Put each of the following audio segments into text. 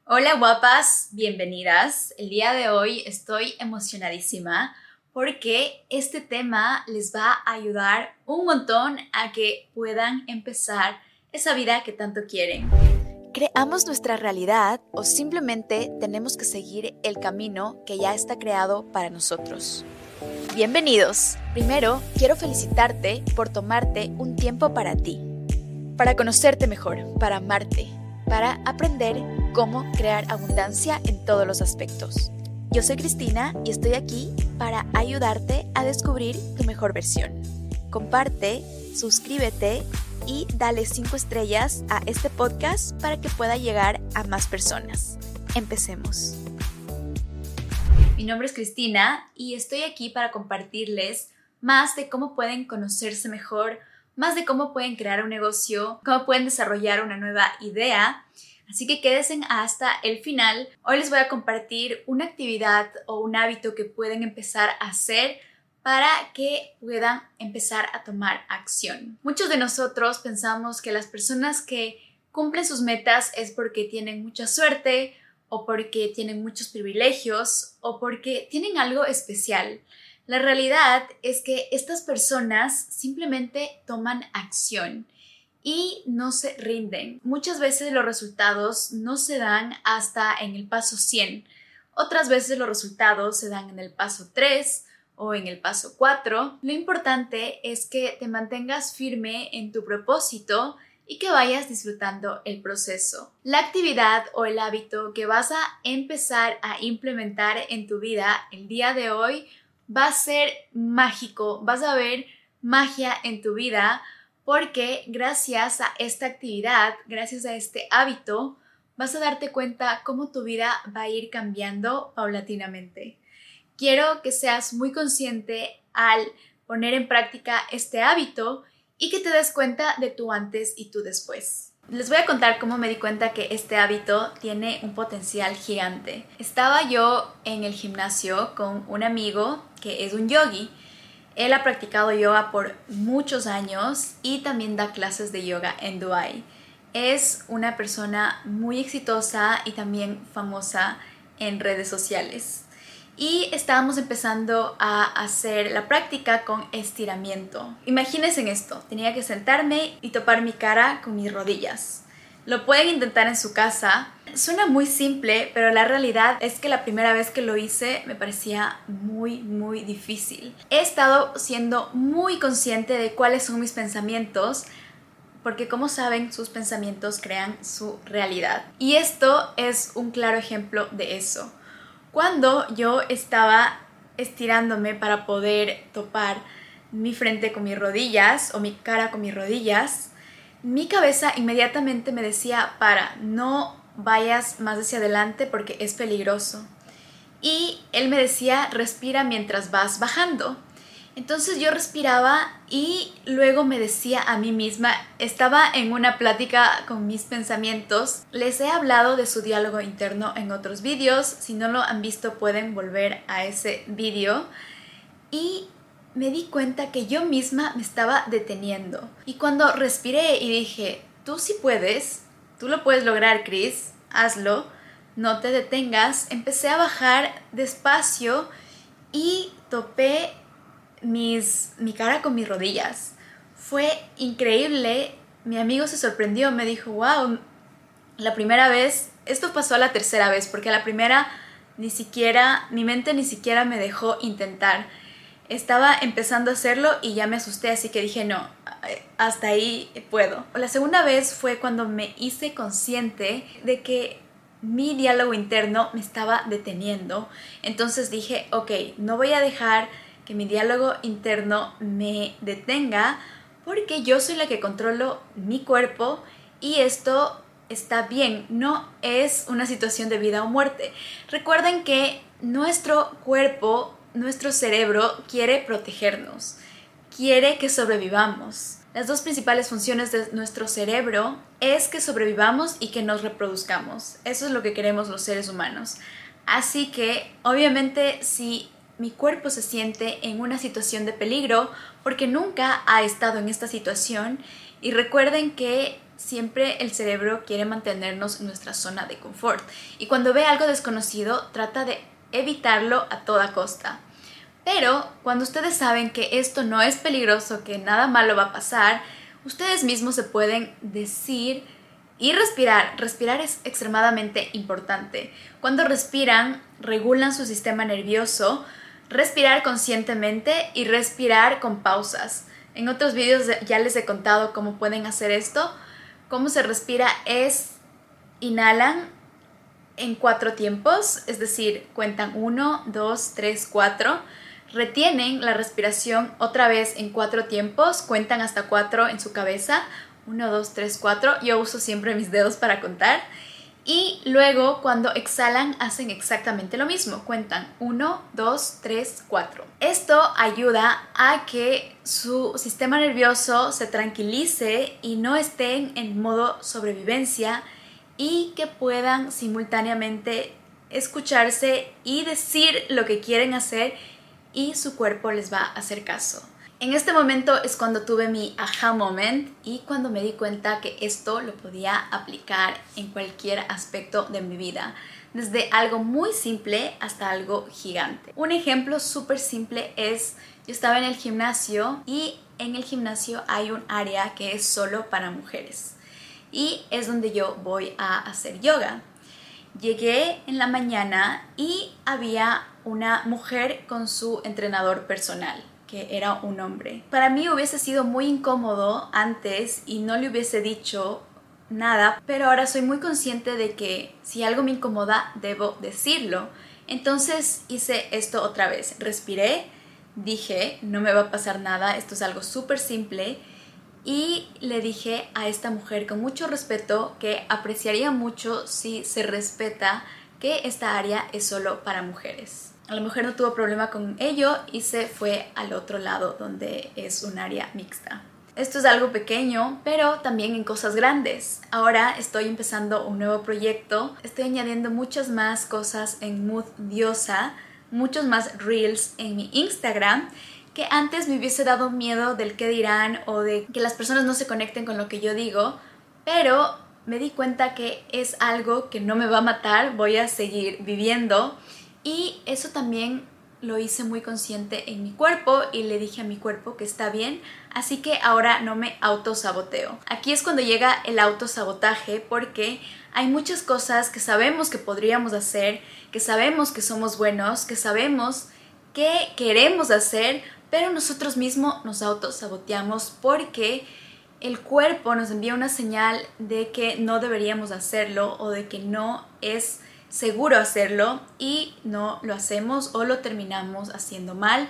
Hola guapas, bienvenidas. El día de hoy estoy emocionadísima porque este tema les va a ayudar un montón a que puedan empezar esa vida que tanto quieren. ¿Creamos nuestra realidad o simplemente tenemos que seguir el camino que ya está creado para nosotros? Bienvenidos. Primero, quiero felicitarte por tomarte un tiempo para ti, para conocerte mejor, para amarte, para aprender cómo crear abundancia en todos los aspectos. Yo soy Cristina y estoy aquí para ayudarte a descubrir tu mejor versión. Comparte, suscríbete y dale 5 estrellas a este podcast para que pueda llegar a más personas. Empecemos. Mi nombre es Cristina y estoy aquí para compartirles más de cómo pueden conocerse mejor, más de cómo pueden crear un negocio, cómo pueden desarrollar una nueva idea. Así que quédense hasta el final. Hoy les voy a compartir una actividad o un hábito que pueden empezar a hacer para que puedan empezar a tomar acción. Muchos de nosotros pensamos que las personas que cumplen sus metas es porque tienen mucha suerte o porque tienen muchos privilegios o porque tienen algo especial. La realidad es que estas personas simplemente toman acción y no se rinden. Muchas veces los resultados no se dan hasta en el paso 100. Otras veces los resultados se dan en el paso 3 o en el paso 4. Lo importante es que te mantengas firme en tu propósito y que vayas disfrutando el proceso. La actividad o el hábito que vas a empezar a implementar en tu vida el día de hoy va a ser mágico. Vas a ver magia en tu vida porque gracias a esta actividad, gracias a este hábito, vas a darte cuenta cómo tu vida va a ir cambiando paulatinamente. Quiero que seas muy consciente al poner en práctica este hábito y que te des cuenta de tu antes y tu después. Les voy a contar cómo me di cuenta que este hábito tiene un potencial gigante. Estaba yo en el gimnasio con un amigo que es un yogi. Él ha practicado yoga por muchos años y también da clases de yoga en Dubái. Es una persona muy exitosa y también famosa en redes sociales. Y estábamos empezando a hacer la práctica con estiramiento. Imagínense en esto, tenía que sentarme y topar mi cara con mis rodillas. Lo pueden intentar en su casa. Suena muy simple, pero la realidad es que la primera vez que lo hice me parecía muy difícil. He estado siendo muy consciente de cuáles son mis pensamientos, porque como saben, sus pensamientos crean su realidad. Y esto es un claro ejemplo de eso. Cuando yo estaba estirándome para poder topar mi frente con mis rodillas o mi cara con mis rodillas, mi cabeza inmediatamente me decía, no vayas más hacia adelante porque es peligroso. Y él me decía, respira mientras vas bajando. Entonces yo respiraba y luego me decía a mí misma, estaba en una plática con mis pensamientos. Les he hablado de su diálogo interno en otros vídeos. Si no lo han visto pueden volver a ese vídeo. Y me di cuenta que yo misma me estaba deteniendo. Y cuando respiré y dije, tú sí puedes, tú lo puedes lograr, Chris, hazlo, no te detengas, empecé a bajar despacio y topé mi cara con mis rodillas. Fue increíble. Mi amigo se sorprendió, me dijo, wow, la primera vez, esto pasó a la tercera vez, porque a la primera mi mente ni siquiera me dejó intentar. Estaba empezando a hacerlo y ya me asusté, así que dije, no, hasta ahí puedo. La segunda vez fue cuando me hice consciente de que mi diálogo interno me estaba deteniendo. Entonces dije, ok, no voy a dejar que mi diálogo interno me detenga porque yo soy la que controlo mi cuerpo y esto está bien, no es una situación de vida o muerte. Recuerden que nuestro cuerpo, nuestro cerebro quiere protegernos, quiere que sobrevivamos. Las dos principales funciones de nuestro cerebro es que sobrevivamos y que nos reproduzcamos. Eso es lo que queremos los seres humanos. Así que, obviamente, si mi cuerpo se siente en una situación de peligro, porque nunca ha estado en esta situación, y recuerden que siempre el cerebro quiere mantenernos en nuestra zona de confort. Y cuando ve algo desconocido, trata de evitarlo a toda costa. Pero cuando ustedes saben que esto no es peligroso, que nada malo va a pasar, ustedes mismos se pueden decir y respirar. Respirar es extremadamente importante. Cuando respiran, regulan su sistema nervioso. Respirar conscientemente y respirar con pausas. En otros vídeos ya les he contado cómo pueden hacer esto. Cómo se respira es: inhalan en 4 tiempos, es decir, cuentan 1, 2, 3, 4. Retienen la respiración otra vez en 4 tiempos, cuentan hasta 4 en su cabeza. 1, 2, 3, 4. Yo uso siempre mis dedos para contar. Y luego cuando exhalan hacen exactamente lo mismo. Cuentan 1, 2, 3, 4. Esto ayuda a que su sistema nervioso se tranquilice y no estén en modo sobrevivencia y que puedan simultáneamente escucharse y decir lo que quieren hacer y su cuerpo les va a hacer caso. En este momento es cuando tuve mi aha moment y cuando me di cuenta que esto lo podía aplicar en cualquier aspecto de mi vida, desde algo muy simple hasta algo gigante. Un ejemplo súper simple es: yo estaba en el gimnasio y en el gimnasio hay un área que es solo para mujeres y es donde yo voy a hacer yoga. Llegué en la mañana y había una mujer con su entrenador personal, que era un hombre. Para mí hubiese sido muy incómodo antes y no le hubiese dicho nada, pero ahora soy muy consciente de que si algo me incomoda, debo decirlo. Entonces hice esto otra vez. Respiré, dije, no me va a pasar nada, esto es algo súper simple. Y le dije a esta mujer con mucho respeto que apreciaría mucho si se respeta que esta área es solo para mujeres. A la mujer no tuvo problema con ello y se fue al otro lado donde es un área mixta. Esto es algo pequeño, pero también en cosas grandes. Ahora estoy empezando un nuevo proyecto. Estoy añadiendo muchas más cosas en Mood Diosa, muchos más reels en mi Instagram, que antes me hubiese dado miedo del qué dirán o de que las personas no se conecten con lo que yo digo, pero me di cuenta que es algo que no me va a matar, voy a seguir viviendo. Y eso también lo hice muy consciente en mi cuerpo y le dije a mi cuerpo que está bien, así que ahora no me autosaboteo. Aquí es cuando llega el autosabotaje, porque hay muchas cosas que sabemos que podríamos hacer, que sabemos que somos buenos, que sabemos que queremos hacer, pero nosotros mismos nos autosaboteamos porque el cuerpo nos envía una señal de que no deberíamos hacerlo o de que no es seguro hacerlo y no lo hacemos o lo terminamos haciendo mal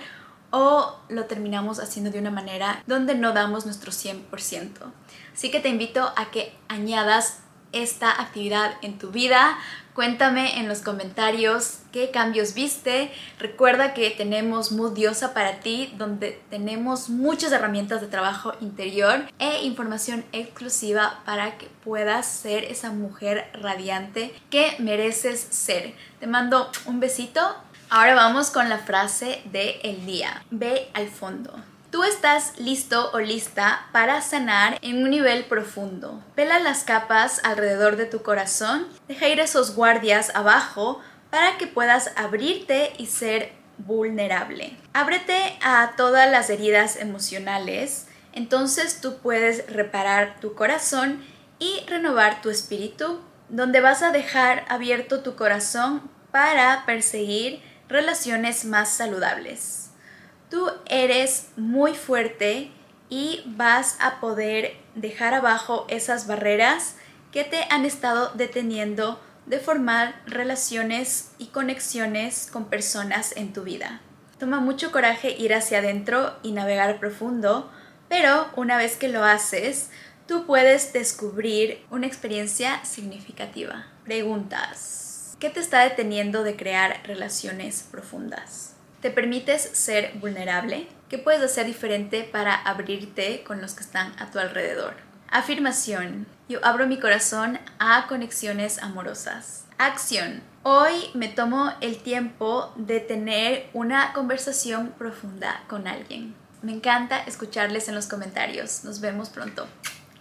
o lo terminamos haciendo de una manera donde no damos nuestro 100%. Así que te invito a que añadas esta actividad en tu vida. Cuéntame en los comentarios qué cambios viste. Recuerda que tenemos Mood Diosa para ti, donde tenemos muchas herramientas de trabajo interior e información exclusiva para que puedas ser esa mujer radiante que mereces ser. Te mando un besito. Ahora vamos con la frase del día. Ve al fondo. Tú estás listo o lista para sanar en un nivel profundo. Pela las capas alrededor de tu corazón, deja ir esos guardias abajo para que puedas abrirte y ser vulnerable. Ábrete a todas las heridas emocionales, entonces tú puedes reparar tu corazón y renovar tu espíritu, donde vas a dejar abierto tu corazón para perseguir relaciones más saludables. Tú eres muy fuerte y vas a poder dejar abajo esas barreras que te han estado deteniendo de formar relaciones y conexiones con personas en tu vida. Toma mucho coraje ir hacia adentro y navegar profundo, pero una vez que lo haces, tú puedes descubrir una experiencia significativa. Preguntas: ¿qué te está deteniendo de crear relaciones profundas? ¿Te permites ser vulnerable? ¿Qué puedes hacer diferente para abrirte con los que están a tu alrededor? Afirmación: yo abro mi corazón a conexiones amorosas. Acción: hoy me tomo el tiempo de tener una conversación profunda con alguien. Me encanta escucharles en los comentarios. Nos vemos pronto. Chao.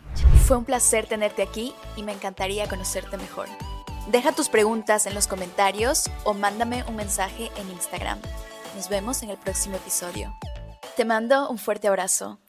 Fue un placer tenerte aquí y me encantaría conocerte mejor. Deja tus preguntas en los comentarios o mándame un mensaje en Instagram. Nos vemos en el próximo episodio. Te mando un fuerte abrazo.